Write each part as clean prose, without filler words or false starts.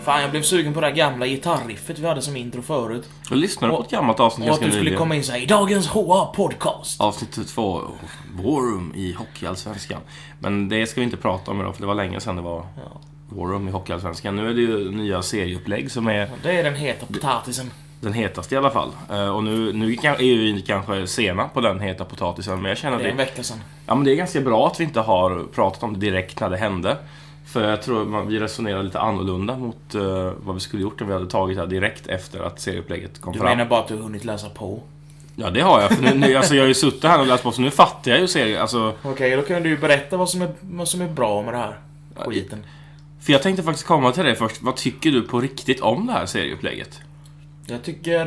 Fan, jag blev sugen på det här gamla gitarriffet vi hade som intro förut. Jag lyssnade på ett gammalt avsnitt. Och att du skulle komma in så här, i dagens HA-podcast. Avsnitt 2, War Room i Hockeyallsvenskan. Men det ska vi inte prata om idag, för det var länge sedan det var War Room i Hockeyallsvenskan. Nu är det ju nya serieupplägg som är... Det är den heta potatisen. Den hetaste i alla fall. Och nu är vi kanske sena på den heta potatisen. Men jag känner att det är en vecka sedan. Ja, men det är ganska bra att vi inte har pratat om det direkt när det hände. För jag tror att vi resonerar lite annorlunda mot vad vi skulle gjort om vi hade tagit det direkt efter att serieupplägget kom fram. Du menar bara att du har hunnit läsa på? Ja, det har jag. För nu, alltså, jag har ju suttit här och läst på, så nu fattar jag ju serien. Alltså... Okej, då kan du ju berätta vad som är bra med det här skiten. För jag tänkte faktiskt komma till det först. Vad tycker du på riktigt om det här serieupplägget? Jag tycker,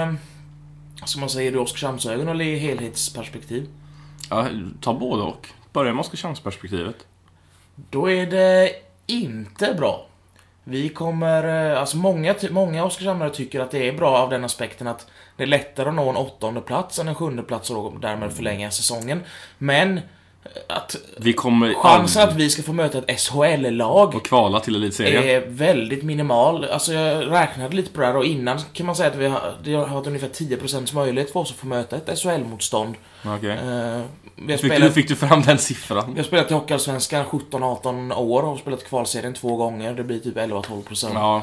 som man säger, i Oskarshamnsögon eller i helhetsperspektiv. Ja, ta både och. Börja med Oskarshamnsperspektivet. Då är det inte bra. Vi kommer, alltså många Oskarshamnare tycker att det är bra av den aspekten att det är lättare att nå en 8:e plats än en 7:e plats och därmed förlänga säsongen. Men att chansen att vi ska få möta ett SHL-lag och kvala till elitserien är väldigt minimal. Alltså jag räknade lite på det här, och innan kan man säga att det har varit ungefär 10% möjlighet för oss att få möta ett SHL-motstånd. Okej. Hur fick du fram den siffran? Jag har spelat i Hockeyallsvenskan 17-18 år och har spelat kvalserien 2 gånger. Det blir typ 11-12%. Ja,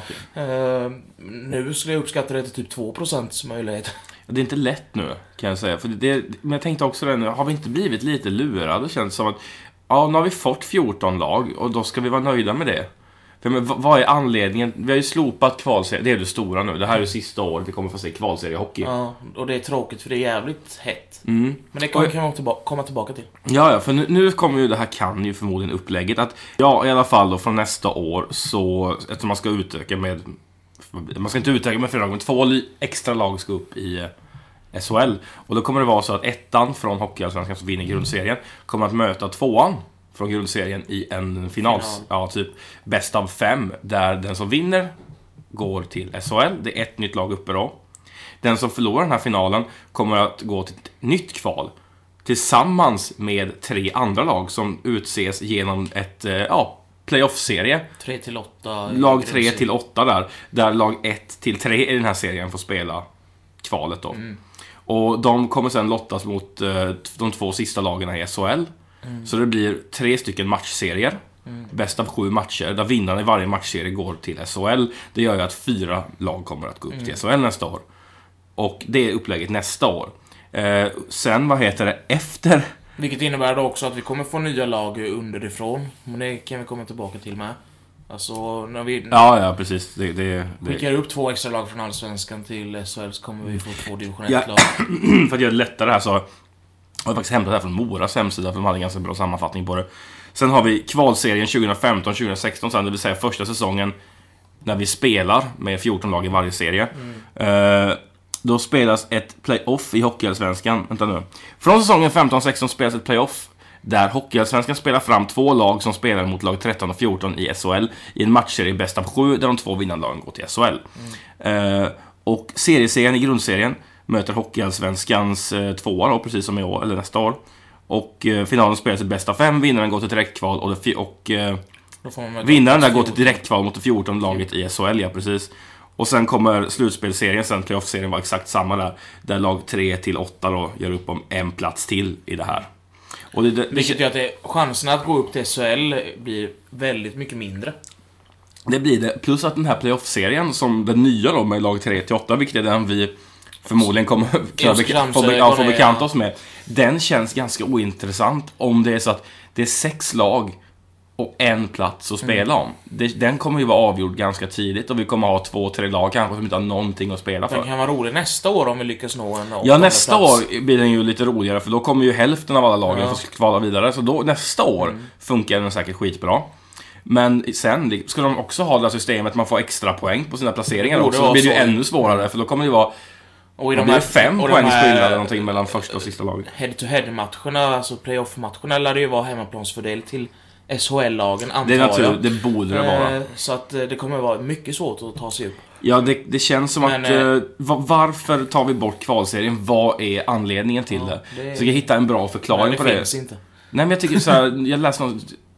nu skulle jag uppskatta det till typ 2% möjlighet. Det är inte lätt nu, kan jag säga. Men jag tänkte också det nu, har vi inte blivit lite lurade? Det känns som att nu har vi fått 14 lag och då ska vi vara nöjda med det. För vad är anledningen? Vi har ju slopat kvalserie. Det är det stora nu. Det här är ju sista året vi kommer få se kvalseriehockey. Ja, och det är tråkigt för det är jävligt hett. Men det kan vi komma tillbaka till. Ja, för nu kommer ju det här, kan ju förmodligen upplägget att i alla fall då från nästa år, så eftersom man ska utöka med, man ska inte utöka med 4 lag, men 2 extra lag ska upp i SHL. Och då kommer det vara så att ettan från Hockeyallsvenskan som vinner grundserien kommer att möta 2:an från grundserien i en final. Ja, typ bäst av 5, där den som vinner går till SHL. Det är ett nytt lag uppe då. Den som förlorar den här finalen kommer att gå till ett nytt kval tillsammans med 3 andra lag som utses genom ett playoff-serie. 3-8. Lag 3-8 där lag 1-3 i den här serien får spela kvalet då. Och de kommer sen lottas mot de 2 sista lagen i SHL. Så det blir 3 stycken matchserier. Bäst av 7 matcher, där vinnaren i varje matchserie går till SHL. Det gör ju att 4 lag kommer att gå upp till SHL nästa år. Och det är upplägget nästa år. Sen, efter? Vilket innebär då också att vi kommer få nya lag underifrån. Men det kan vi komma tillbaka till med. Alltså när vi precis. skickar upp 2 extra lag från Allsvenskan till SHL, så kommer vi få 2 division 1-lag. För att göra det lättare här så har jag faktiskt hämtat det här från Moras hemsida, för de hade en ganska bra sammanfattning på det. Sen har vi kvalserien 2015-2016, sen, det vill säga första säsongen när vi spelar med 14 lag i varje serie. Då spelas ett playoff i Hockeyallsvenskan. Vänta nu. Från säsongen 15-16 spelas ett playoff där Hockeyallsvenskan spelar fram 2 lag som spelar mot lag 13 och 14 i SHL i en matchserie bäst av 7, där de 2 vinnande lagen går till SHL. Och serieserien i grundserien möter Hockeyallsvenskans 2 då, precis som i år, eller nästa år. Och finalen spelas i bäst av 5, vinnaren går till direktkval och vinnaren där går till direktkval mot det 14 laget i SHL, ja precis. Och sen kommer slutspelserien, sen playoff-serien var exakt samma där lag 3-8 då gör upp om en plats till i det här. Och vilket gör att chanserna att gå upp till SHL blir väldigt mycket mindre. Det blir det, plus att den här playoff-serien som den nya då med lag 3-8, vilket är den vi förmodligen kommer få bekanta oss med, den känns ganska ointressant om det är så att det är 6 lag och en plats att spela om. Den kommer ju vara avgjord ganska tidigt, och vi kommer ha 2-3 lag kanske som inte har någonting att spela för. Den kan vara rolig nästa år om vi lyckas nå en Ja, nästa år blir den ju lite roligare, för då kommer ju hälften av alla lagen som ska kvala vidare. Så då, nästa år funkar den säkert skitbra. Men sen ska de också ha det här systemet, man får extra poäng på sina placeringar också. Så blir det ju ännu svårare, för då kommer det ju vara, och det blir 5 poängs skillnad eller någonting mellan första och sista laget. Head-to-head-matcherna, alltså playoff-matcherna, lär det ju vara hemmaplansfördel till SHL-lagen, antar det är naturligt, det borde det vara. Så att det kommer vara mycket svårt att ta sig upp. Ja, det känns som att varför tar vi bort kvalserien? Vad är anledningen till det? Så jag hittar en bra förklaring på det. Finns inte. Nej, men jag tycker så här, jag läste något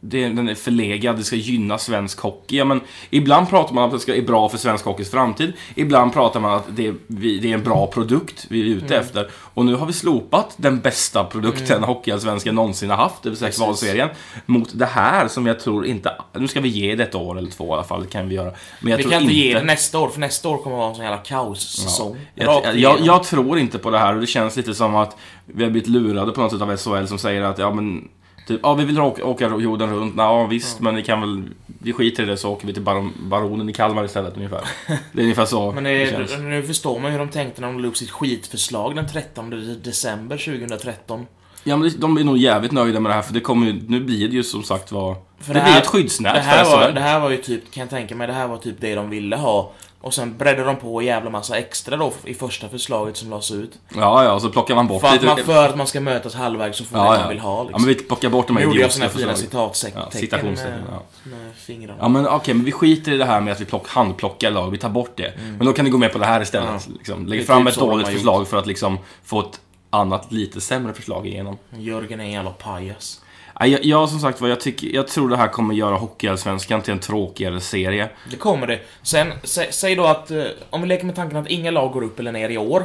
den är förlegad, det ska gynna svensk hockey. Ja, men ibland pratar man om att det är bra för svensk hockeys framtid. Ibland pratar man att det är en bra produkt vi är ute efter. Och nu har vi slopat den bästa produkten hockeyallsvenskan någonsin har haft, det vill säga kvalserien, mot det här som jag tror inte... Nu ska vi ge det ett år eller 2 i alla fall, det kan vi göra. Men jag vi tror kan inte ge det nästa år, för nästa år kommer att vara en sån jävla kaos-säsong. Jag tror inte på det här, och det känns lite som att vi har blivit lurade på något sätt av SHL som säger att typ, vi vill åka jorden runt. Ja, visst, men vi skiter i det, så åker vi till Baronen i Kalmar istället ungefär. Det är ungefär så. Men nu förstår man hur de tänkte när de la upp sitt skitförslag den 13 december 2013. Ja, men de är nog jävligt nöjda med det här, för det kommer ju, nu blir det ju som sagt det blir ett skyddsnät. Det här var ju typ, kan jag tänka mig, det här var typ det de ville ha. Och sen breddade de på jävla massa extra då i första förslaget som lades ut. Ja, så plockar man bort för att man ska mötas halvvägs så får det man vill ha liksom. Ja, men vi plockar bort de här idiotiska förslagen. Citationstecken med fingrarna. Ja, men okej, men vi skiter i det här med att vi handplockar lag, vi tar bort det. Men då kan ni gå med på det här istället. Liksom. Lägg fram ett dåligt förslag för att liksom få ett annat, lite sämre förslag igenom. Jörgen är en jävla pajas. Jag som sagt, jag tror det här kommer göra hockeyallsvenskan till en tråkigare serie. Det kommer det. Sen, säg då att om vi leker med tanken att inga lag går upp eller ner i år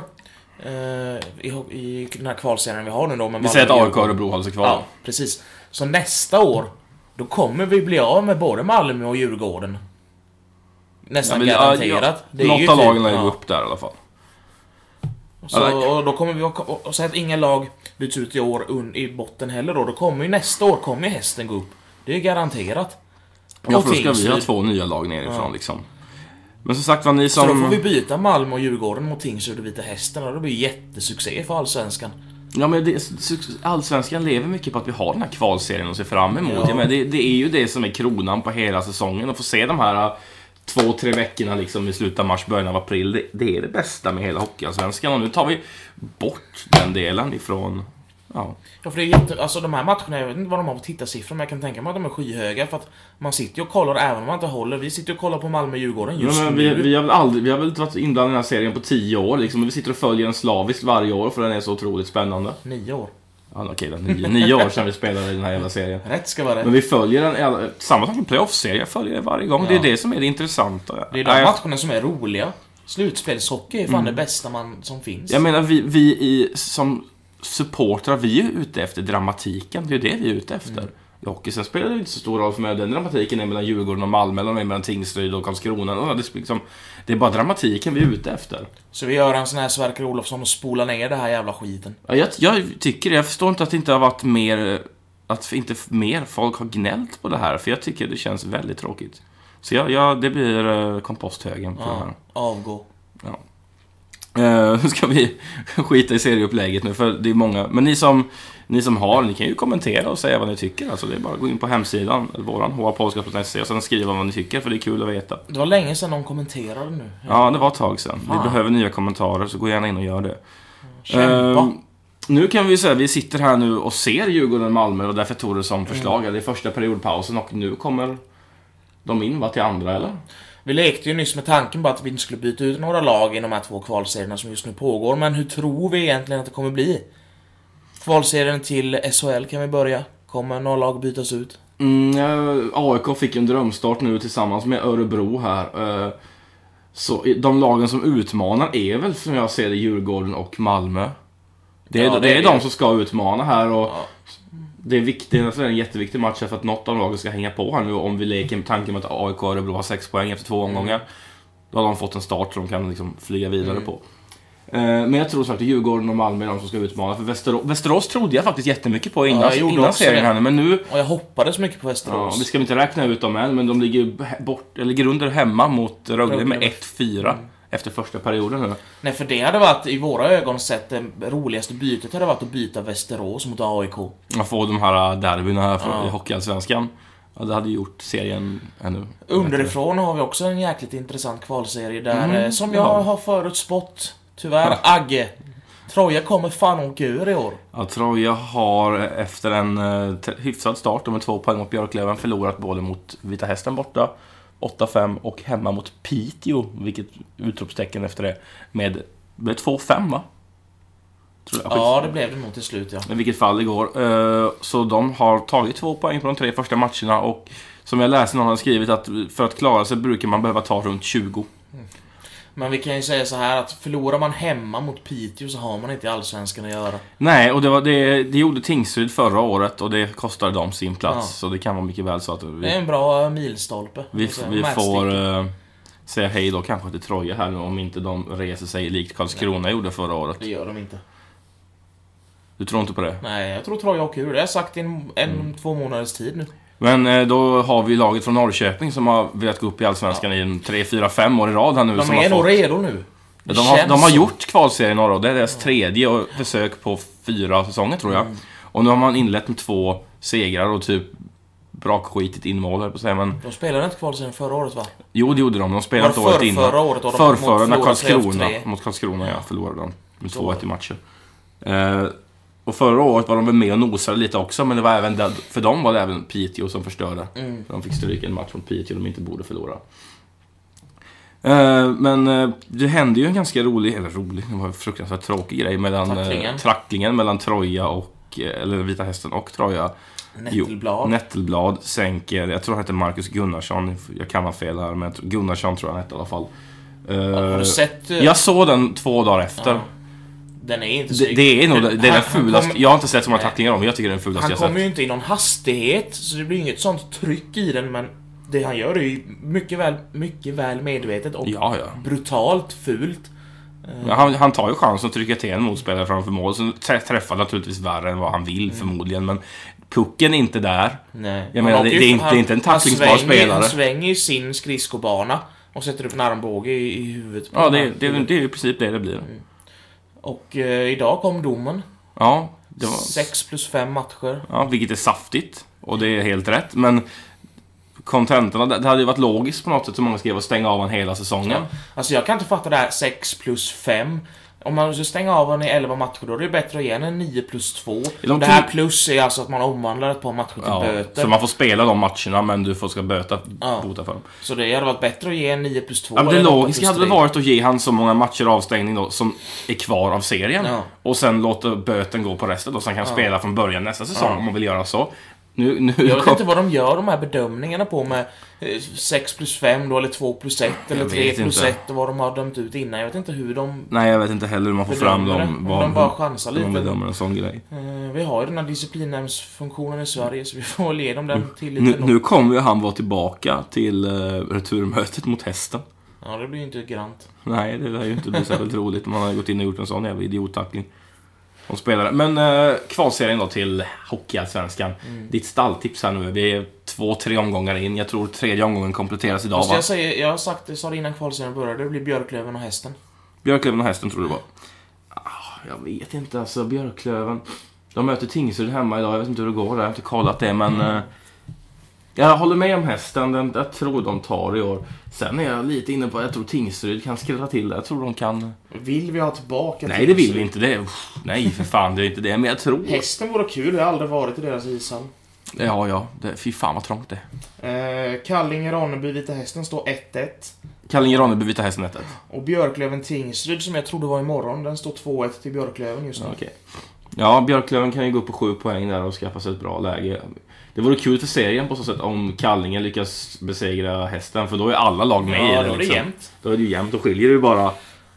i den här kvalserien vi har nu då. Vi säger att AIK och Örebro håller sig kvar. Ja, precis. Så nästa år, då kommer vi bli av med både Malmö och Djurgården. Nästan garanterat. Något av lagen är ju upp där i alla fall. Så, och då kommer vi och säga att inga lag byts ut i år i botten heller då kommer ju nästa år kommer ju hästen gå upp. Det är garanterat. Ja, för då ska vi ha 2 nya lag nerifrån liksom. Men som sagt, vad ni som... Så då får vi byta Malmö och Djurgården mot Tingsryd och Vita Hästen, och det blir jättesuccé för allsvenskan. Ja, men allsvenskan lever mycket på att vi har den här kvalserien att se fram emot. Ja. Men det är ju det som är kronan på hela säsongen, och få se de här 2-3 veckorna liksom i slutet av mars, början av april, det är det bästa med hela hockeyallsvenskan. Och nu tar vi bort den delen ifrån... Ja, för det är alltså de här matcherna, jag vet inte vad de har på tittarsiffror, men jag kan tänka mig att de är skyhöga, för att man sitter ju och kollar även om man inte håller. Vi sitter och kollar på Malmö-Djurgården just nu. Vi har väl inte varit inblandade i den här serien på 10 år liksom. Vi sitter och följer den slaviskt varje år, för den är så otroligt spännande. 9 år. Ja, okej, 9 år sedan vi spelade i den här jävla serien. Rätt ska vara rätt. Men vi följer den, samma sak med playoff-serien, följer det varje gång. Ja. Det är det som är det intressanta. Det är de matcherna som är roliga. Slutspelshockey är fan det bästa som finns. Jag menar, vi som supportrar, vi är ute efter dramatiken. Det är det vi är ute efter. I hockey sen spelar det inte så stor roll för mig. Den dramatiken är mellan Djurgården och Malmö, eller mellan Tingsryd och Karlskrona. Det är bara dramatiken vi är ute efter. Så vi gör en sån här Sverker Olofsson och spolar ner det här jävla skiten. Ja, jag tycker det. Jag förstår inte att det inte har varit mer... Att inte mer folk har gnällt på det här. För jag tycker det känns väldigt tråkigt. Så det blir komposthögen på det här. Avgå. Ja. Nu ska vi skita i serieupplägget nu, för det är många. Men ni kan ju kommentera och säga vad ni tycker. Alltså det är bara att gå in på hemsidan, våran hapodcast.se, och sen skriva vad ni tycker, för det är kul att veta. Det var länge sedan någon kommenterade nu. Ja, det var ett tag sedan. Vi behöver nya kommentarer, så gå gärna in och gör det. Kämpa. Nu kan vi säga, vi sitter här nu och ser Djurgården och Malmö, och därför tog det som förslag. Det är första periodpausen, och nu kommer de in till andra, eller? Vi lekte ju nyss med tanken på att vi inte skulle byta ut några lag i de här 2 kvalserierna som just nu pågår. Men hur tror vi egentligen att det kommer bli? Kvalserien till SHL kan vi börja. Kommer några lag bytas ut? AIK fick en drömstart nu tillsammans med Örebro här. Så de lagen som utmanar är väl, som jag ser det, Djurgården och Malmö. Det är de som ska utmana här, och det är viktigt, det är en jätteviktig match för att något av lagen ska hänga på här nu. Om vi leker med tanken med att AIK och Örebro har 6 poäng efter 2 omgångar, då har de fått en start som de kan liksom flyga vidare på. Men jag tror så att Djurgården och Malmö är de som ska utmana. För Västerås trodde jag faktiskt jättemycket på innan serien här, men nu... Och jag hoppades mycket på Västerås. Vi ska inte räkna ut dem än, men de ligger under hemma mot Rögle med 1-4. Efter första perioden nu. Nej, för det hade varit, i våra ögon sett, det roligaste bytet hade varit att byta Västerås mot AIK. Att få de här derbyna här från i hockeyallsvenskan. Ja, det hade gjort serien ännu. Underifrån har vi också en jäkligt intressant kvalserie där, som jag har förutspått. Tyvärr, Agge. Troja kommer fan åka ur i år. Ja, Troja har efter en hyfsad start med 2 poäng mot Björklöven förlorat både mot Vita Hästen borta 8-5 och hemma mot Piteå, vilket utropstecken efter det, med 2-5 va? Tror jag. Ja, det blev det nog till slut, ja. I vilket fall igår. Så de har tagit 2 poäng på de 3 första matcherna. Och som jag läste, någon har skrivit att för att klara sig brukar man behöva ta runt 20. Men vi kan ju säga så här att förlorar man hemma mot Piteå så har man inte i Allsvenskan att göra. Nej, och det gjorde Tingsryd förra året och det kostade dem sin plats. Så det kan vara mycket väl så att det är en bra milstolpe. vi får säga hej då kanske till Troja här nu, om inte de reser sig likt Karlskrona gjorde förra året. Det gör de inte. Du tror inte på det? Nej, jag tror Troja åker ur. Det har jag sagt i 2 månaders tid nu. Men då har vi laget från Norrköping som har velat gå upp i Allsvenskan i 3, 4, 5 år i rad här nu. De är nog redo nu. De har gjort kvalserien i norra. Det är deras 3:e försök på 4 säsonger tror jag. Och nu har man inlett med 2 segrar och typ brakskitigt inmål här på sig, men de spelade inte kvalserien förra året, va? Jo, det gjorde de. De spelade inte året innan. Förra året förra när Karlskrona mot Karlskrona förlorade de med 2-1 i matcher. Och förra året var de väl med och nosade lite också, men det var även där, för dem var det även Piteå som förstörde. För de fick stryka en match mot Piteå de inte borde förlora. Men det hände ju en ganska rolig, det var en fruktansvärt tråkig grej mellan tracklingen mellan Troja och eller Vita Hästen och Troja. Nettelblad sänker, jag tror han heter Marcus Gunnarsson, jag kan vara fel här, men Gunnarsson tror jag han heter i alla fall. Har du sett? Jag såg den 2 dagar efter. Ja. Den är inte så. Det är nog den fulaste. Jag har inte sett så många tacklingar om, men jag tycker det är den fulaste jag sett. Han kommer ju inte i någon hastighet, så det blir inget sånt tryck i den, men det han gör är ju mycket väl medvetet och brutalt fult. Han tar ju chansen att trycka till en motspelare framför mål, så träffar naturligtvis värre än vad han vill förmodligen, men pucken är inte där. Nej. Jag menar, det är inte en tacklingsbar spelare. Han svänger i sin skridskobana och sätter upp en armbåge i huvudet. Ja, det är i princip det blir. Och idag kom domen. Ja, det var 6+5 matcher. Ja, vilket är saftigt. Och det är helt rätt. Men kontenterna, det hade ju varit logiskt på något sätt, så många skrev att stänga av han hela säsongen. Ja. Alltså jag kan inte fatta det här 6+5. Om man ska stänga av han i 11 matcher, då är det bättre att ge en 9+2. Det här plus är alltså att man omvandlar ett par matcher till böter. Så man får spela de matcherna, men du ska bota för dem. Så det hade varit bättre att ge en 9+2. Ja, det logiska hade varit att ge han så många matcher avstängning då, som är kvar av serien. Och sen låta böten gå på resten då, så han kan spela från början nästa säsong om man vill göra så. Nu jag vet inte vad de gör de här bedömningarna på med 6+5 då, eller 2+1 eller 3+1 och vad de har dömt ut innan. Jag vet inte hur de... Nej, jag vet inte heller hur man får fram dem. De bara chansar lite. De bedömer en sån grej. Vi har ju den här disciplinnämndsfunktionen i Sverige, så vi får ge dem den till lite. Nu kommer ju han vara tillbaka till returmötet mot Hästen. Ja, det blir ju inte grant. Nej, det lär ju inte bli särskilt roligt om man har gått in och gjort en sån jävla idiottackling. De spelare. Men kvalserien då till Hockeyallsvenskan. Ditt stalltips här nu. Vi är 2-3 omgångar in. Jag tror 3:e omgången kompletteras idag, va? Jag har sagt det, sa det innan kvalserien började. Det blir Björklöven och Hästen. Björklöven och Hästen tror du var. Jag vet inte, alltså Björklöven. De möter Tingsryd hemma idag. Jag vet inte hur det går där. Jag har inte kollat det, men jag håller med om Hästen. Jag tror de tar i år. Sen är jag lite inne på att jag tror Tingsryd kan skrälla till. Jag tror de kan. Vill vi ha tillbaka Nej, det vill vi inte. Det. Nej, för fan, det är inte det. Men jag tror Hästen vore kul. Jag har aldrig varit i deras ishall. Ja. Fy fan vad trångt det. Kallinge-Ronneby Vita Hästen står 1-1. Kallinge-Ronneby Vita Hästen 1-1. Och Björklöven Tingsryd, som jag trodde var imorgon, den står 2-1 till Björklöven just nu. Okej. Ja, Björklöven kan ju gå upp på 7 poäng där och skaffa sig ett bra läge. Det vore kul för serien på så sätt om Kallinge lyckas besegra Hästen, för då är alla lag med i det. Då är det jämnt. Då är det jämnt, och skiljer det ju bara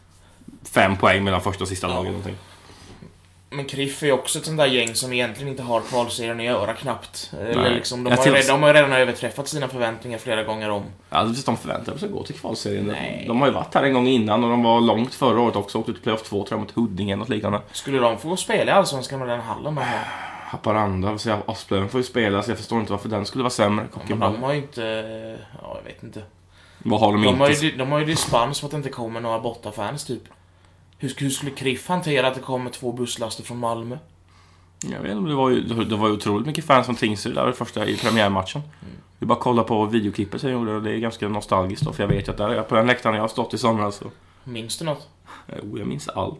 5 poäng mellan första och sista lagen någonting. Men Kriff är ju också ett sånt där gäng som egentligen inte har kvalserien att göra knappt. Eller liksom, de har ju redan överträffat sina förväntningar flera gånger om. Ja, de förväntar sig att gå till kvalserien. De har ju varit här en gång innan, och de var långt förra året också. Åkte till playoff 2 tror jag mot Huddinge och liknande. Skulle de få spela i Allsvenskan med den hallen man har? Haparanda, så Asplöven får ju spela, så jag förstår inte varför den skulle vara sämre. Men de har ju inte... Ja, jag vet inte. Vad har de inte? De har ju dispens för att det inte kommer några bortafans typ. Hur skulle Kriff hantera att det kommer 2 busslaster från Malmö? Jag vet inte, det var ju otroligt mycket fans från Tingsryd där första i premiärmatchen. Vi bara kolla på videoklippet som jag gjorde, och det är ganska nostalgiskt då, för jag vet ju att där är jag på den läktaren jag har stått i somras. Så. Minns du något? Jo, jag minns allt.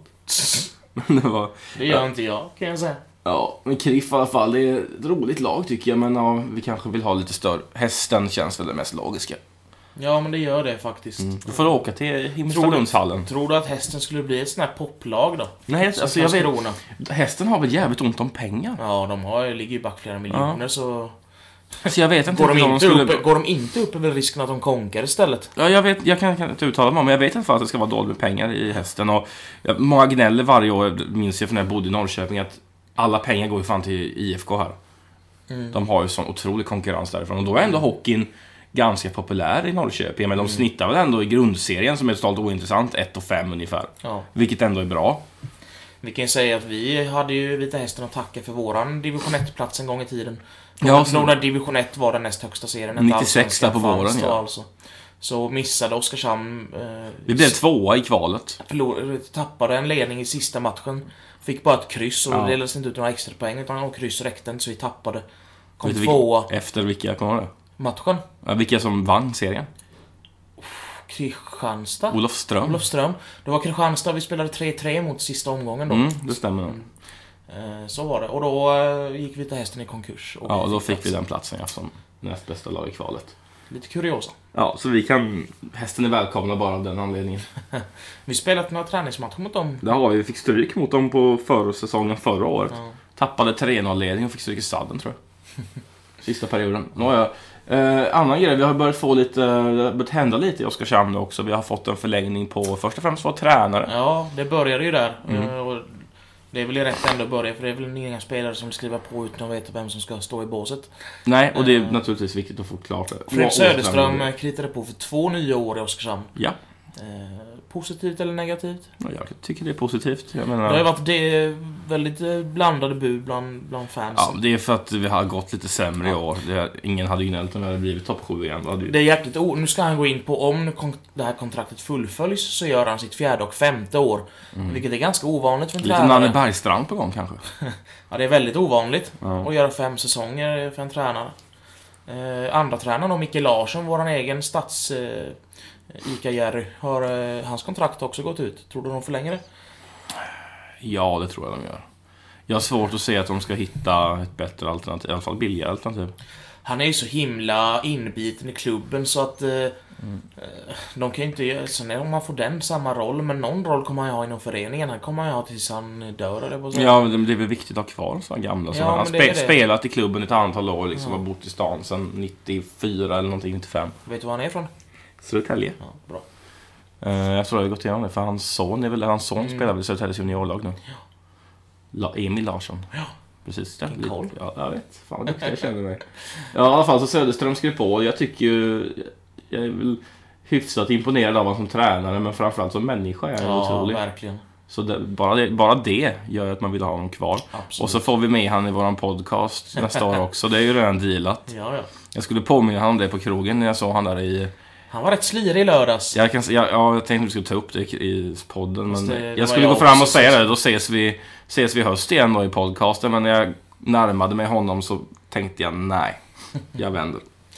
Det gör inte jag, kan jag säga. Ja, men Kriff i alla fall, det är ett roligt lag tycker jag, men vi kanske vill ha lite större. Hästen känns väl det mest logiska. Ja, men det gör det faktiskt. Du får åka till Himmelstalundshallen. Tror du att hästen skulle bli ett sånt här poplag då? Nej, alltså jag vet. Hästen har väl jävligt ont om pengar. Ja, ligger ju back flera miljoner så jag vet inte. Går de inte upp över risken att de konkar istället? Ja, jag kan inte uttala mig, men jag vet inte att det ska vara dåligt med pengar i hästen. Och många gnäller varje år, minns jag från när jag bodde i Norrköping, att alla pengar går ju fan till IFK här. De har ju sån otrolig konkurrens därifrån. Och då är ändå hockeyn ganska populär i Norrköping. Men de snittar väl ändå i grundserien, som är totalt ointressant, 1-5 ungefär. Ja. Vilket ändå är bra. Vi kan ju säga att vi hade ju Vita Hästen att tacka för våran division 1-plats en gång i tiden. Ja, Nog när division 1 var den näst högsta serien. 96 där på våren, ja. Alltså. Så missade Oskarshamn. Vi blev 2 i kvalet. Tappade en ledning i sista matchen. Fick bara ett kryss och det delades inte ut några extra poäng, utan kryss räckte inte, så vi tappade. Kom 2 efter vilka kommer det? Matchen. Ja, vilka som vann serien? Kristianstad. Olofström. Det var Kristianstad, vi spelade 3-3 mot sista omgången då. Det stämmer. Så var det. Och då gick Vita Hästen i konkurs. Och då fick vi den platsen som näst bästa lag i kvalet. Lite kuriosa. Ja, så hästen är välkomna bara av den anledningen. Vi spelat några träningsmatcher mot dem. Det har vi. Vi fick stryk mot dem på försäsongen förra året. Ja. Tappade 3-0-ledning och fick stryk i sadden, tror jag. Sista perioden. Annan grej, vi har börjat få lite, det har börjat hända lite i Oskarshamn också. Vi har fått en förlängning på först och främst vår tränare. Ja, det började ju där. Och det är väl rätt ändå att börja, för det är väl inga spelare som skriver på utan att veta vem som ska stå i båset. Nej, och det är naturligtvis viktigt att få klart det. Fredrik Söderström kritade på för 2 nya år i Oskarshamn. Ja. Positivt eller negativt? Ja, jag tycker det är positivt. Jag menar... Det har ju varit väldigt blandade bud bland fans. Ja, det är för att vi har gått lite sämre i år. Ingen hade gnällt om det hade blivit topp 7 igen. Det är jäkligt nu ska han gå in på, om det här kontraktet fullföljs, så gör han sitt 4:e och 5:e år. Vilket är ganska ovanligt för en tränare. Lite Nanne Bergstrand på gång kanske. Ja, det är väldigt ovanligt att göra 5 säsonger för en tränare. Andra tränaren då, Micke Larsson, våran egen Ica-Jerry, har hans kontrakt också gått ut. Tror du de förlänger det? Ja, det tror jag de gör. Jag har svårt att se att de ska hitta ett bättre alternativ, i alla fall billigare alternativ. Han är ju så himla inbiten i klubben så att de kan ju inte göra, sen om man får den samma roll, men någon roll kommer han ha inom föreningen. Han kommer han ha tills han dör, eller vad säger. Ja, men det är väl viktigt att ha kvar så gamla. Så han har spelat i klubben ett antal år, liksom, har bott i stan sedan 94 eller någonting, 95. Vet du var han är från? Södertälje. Ja, bra. Jag tror jag har gått igenom det, för hans son spelar väl i Södertäljes juniorlag nu. Ja. Emil Larsson. Ja. Precis. Ja, jag vet. Fan vad duktig jag känner mig. Ja, i alla fall så Söderström skrev på. Jag tycker ju, jag är väl hyfsat imponerad av honom som tränare, men framförallt som människa är han otrolig. Ja, verkligen. Så bara det gör att man vill ha honom kvar. Absolut. Och så får vi med han i våran podcast nästa år också. Det är ju redan dealat. Ja. Jag skulle påminna honom om det på krogen när jag såg han där i... Han var rätt slirig i lördags. Jag tänkte att vi skulle ta upp det i podden, men jag skulle gå fram och säga det. Då ses vi höst igen då i podcasten. Men när jag närmade mig honom så tänkte jag nej, jag vänder.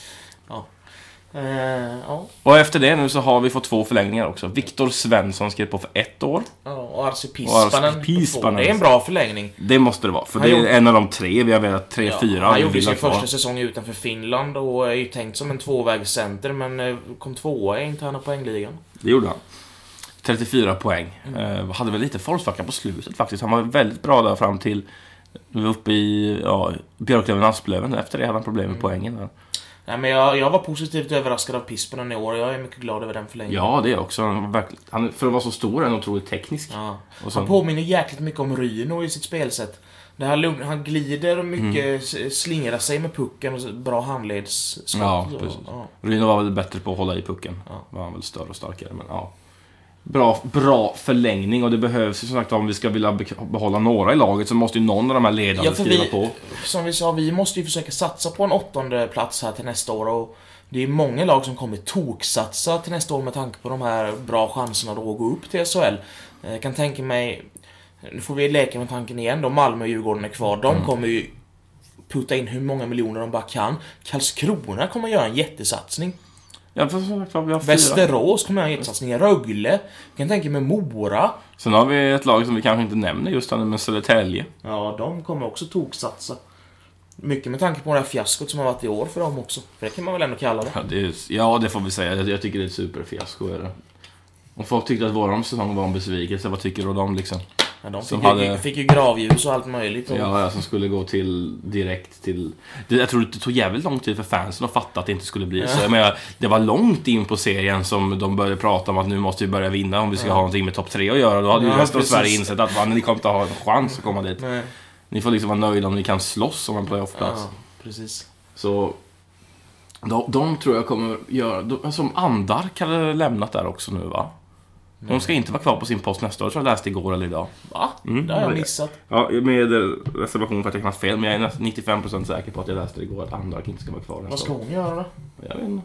Ja. Och efter det nu så har vi fått 2 förlängningar också. Viktor Svensson skrev på för 1 år. Ja, och Arsi Pispanen. Det är en bra förlängning. Det måste det vara, för det är en av de 3 vi har velat 3-4. Han gjorde sin första säsong utanför Finland och är ju tänkt som en 2-vägscenter, men kom 2 i interna poängligan. Det gjorde han. 34 poäng. Hade väl lite formsvacka på slutet faktiskt. Han var väldigt bra där fram till vi var uppe i Björklöven Asplöven. Efter det hade han problem med poängen där. Nej, men jag var positivt överraskad av Pispanen i år. Jag är mycket glad över den förlängningen. Ja, det är också. Han för att vara så stor är han otroligt teknisk. Ja. Han påminner jäkligt mycket om Ryno i sitt spelsätt. Det här han glider mycket, slingrar sig med pucken och bra handledsskott. Ja, precis. Ja. Ryno var väl bättre på att hålla i pucken. Var han väl större och starkare, men ja. Bra förlängning, och det behövs ju som sagt, om vi ska vilja behålla några i laget så måste ju någon av de här ledarna skriva på. Som vi sa, vi måste ju försöka satsa på en 8:e plats här till nästa år, och det är många lag som kommer toksatsa till nästa år med tanke på de här bra chanserna då att gå upp till SHL. Jag kan tänka mig, nu får vi leka med tanken igen då, Malmö och Djurgården är kvar, de kommer ju putta in hur många miljoner de bara kan. Karlskrona kommer göra en jättesatsning. Ja, Västerås kommer göra en jättesatsning. Rögle, jag kan tänka mig Mora. Sen har vi ett lag som vi kanske inte nämner just nu, men Södertälje. Ja, de kommer också toksatsa. Mycket med tanke på det här fiaskot som har varit i år för dem också. För det kan man väl ändå kalla det. Ja, det får vi säga. Jag tycker det är ett superfiasko. Är det. Om folk tyckte att våran säsong var en besvikelse, vad tycker du de liksom? Ja, de fick ju gravljus och allt möjligt. Och... Ja, som skulle gå direkt till... Jag tror det tog jävligt lång tid för fansen att fatta att det inte skulle bli så. Men det var långt in på serien som de började prata om att nu måste vi börja vinna om vi ska ha någonting med topp 3 att göra. Då hade ju resten av Sverige insett att ni kommer inte ha en chans att komma dit. Nej. Ni får liksom vara nöjda om ni kan slåss om en playoffplats. Ja, precis. Så de tror jag kommer göra... Som Andark hade lämnat där också nu, va? De ska inte vara kvar på sin post nästa år, tror jag läste igår eller idag. Va? Det har jag missat. Ja, med reservation för att jag kan ha fel, men jag är 95% säker på att jag läste igår att Andark inte ska vara kvar nästa år. Vad ska hon göra då? Jag vet inte.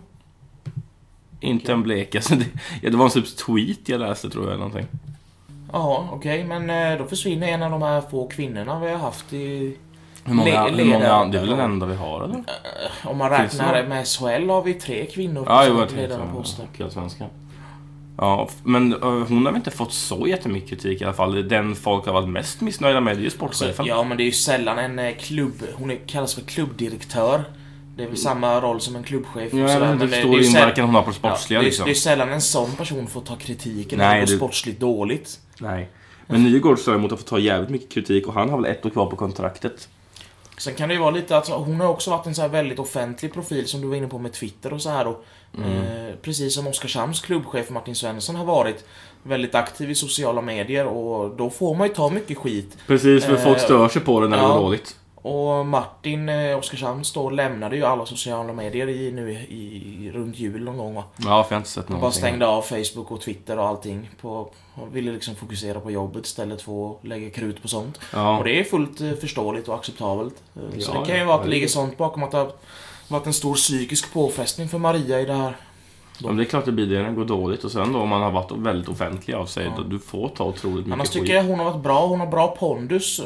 Inte en blek. Alltså det var en typ tweet jag läste, tror jag, eller någonting. Ja, okej, men då försvinner en av de här få kvinnorna vi har haft i... Hur många det är väl den enda vi har, eller? Om man räknar med SHL har vi 3 kvinnor på ledarposten. Ja, men hon har väl inte fått så jättemycket kritik i alla fall. Den folk har varit mest missnöjda med, det är ju sportchefen. Ja, men det är ju sällan en hon kallas för klubbdirektör. Det är väl samma roll som en klubbchef. Ja, men det är stor inverkan hon har på sportsliga liksom. Det är sällan en sån person får ta kritiken när det går sportsligt dåligt. Nej, men Nygård sa emot att få ta jävligt mycket kritik och han har väl 1 år kvar på kontraktet. Sen kan det ju vara lite att hon har också varit en så här väldigt offentlig profil som du var inne på med Twitter och så här då. Precis som Oskarshamns klubbchef Martin Svensson har varit väldigt aktiv i sociala medier och då får man ju ta mycket skit. Precis, för folk stör sig på det när det går dåligt. Och Martin Oskarshamns då lämnade ju alla sociala medier i runt jul någon gång, va? Ja, för jag har inte sett någonting. Bara stängde av Facebook och Twitter och allting och ville liksom fokusera på jobbet istället för att lägga krut på sånt. Ja. Och det är fullt förståeligt och acceptabelt. Så det kan ju vara att det ligger sånt bakom att det har varit en stor psykisk påfrestning för Maria i det här. Ja, det är klart det blir det när det går dåligt. Och sen då om man har varit väldigt offentlig av sig, då du får ta otroligt mycket. Annars tycker jag hon har varit bra. Hon har bra pondus.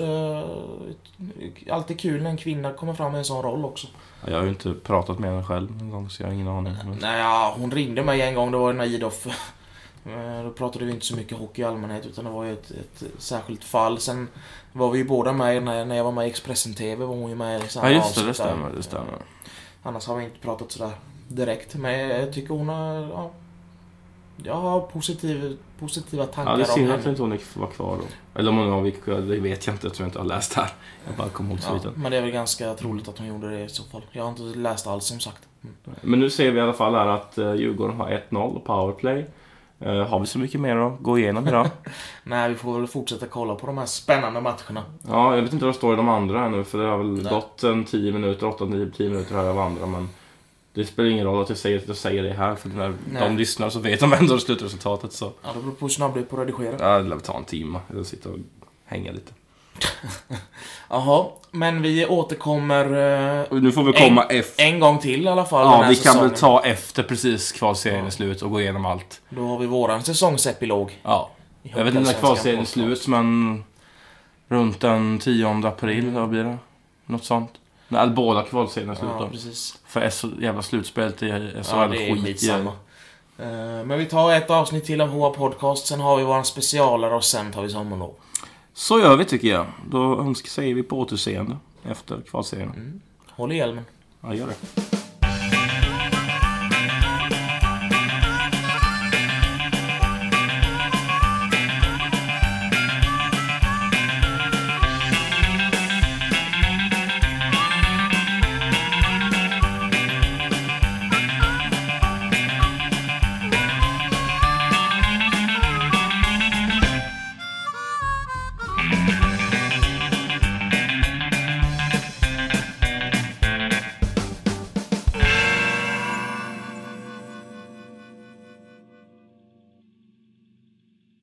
Alltid kul när en kvinna kommer fram med en sån roll också. Ja, jag har ju inte pratat med henne själv en gång, så jag har ingen aning. Nej, hon ringde mig en gång. Det var när Idolf. Då pratade vi inte så mycket hockey i allmänhet, utan det var ju ett särskilt fall. Sen var vi ju båda med när jag var med i Expressen TV. Var hon ju med i samma avsnitt. Det stämmer. Annars har vi inte pratat sådär direkt. Men jag tycker hon har... Jag har positiva tankar om henne. Ja, det är synd att inte hon var kvar då. Eller om hon var, det vet jag inte. Jag tror inte jag har läst här. Jag bara kom ihåg sviten. Men det är väl ganska troligt att hon gjorde det i så fall. Jag har inte läst alls, som sagt. Men nu ser vi i alla fall här att Djurgården har 1-0 och powerplay. Har vi så mycket mer att gå igenom idag? Nej, vi får väl fortsätta kolla på de här spännande matcherna. Ja, jag vet inte vad det står i de andra här nu. För det har väl gått en 10 minuter, 8-10 minuter här av andra. Men det spelar ingen roll att jag säger det här. För när de lyssnar så vet de ändå slutresultatet. Så. Ja, det beror på hur snabbt det är på att redigera. Ja, det lär ta en timme. Jag sitter och hänga lite. Jaha, men vi återkommer nu får vi komma en gång till i alla fall. Ja, vi kan väl ta efter precis kvalserien är slut och gå igenom allt. Då har vi våran säsongsepilog. Ja, jag vet inte när kvalserien är slut, men runt den 10 april, då blir det något sånt. När båda kvalserien är slut då. Precis. För är så jävla slutspelet är så jävla skit. Men vi tar ett avsnitt till av HA Podcast, sen har vi våran specialare och sen tar vi sommarlov. Så gör vi, tycker jag. Då säger vi på återseende efter kvalserien. Håll i hjälmen. Ja, gör det.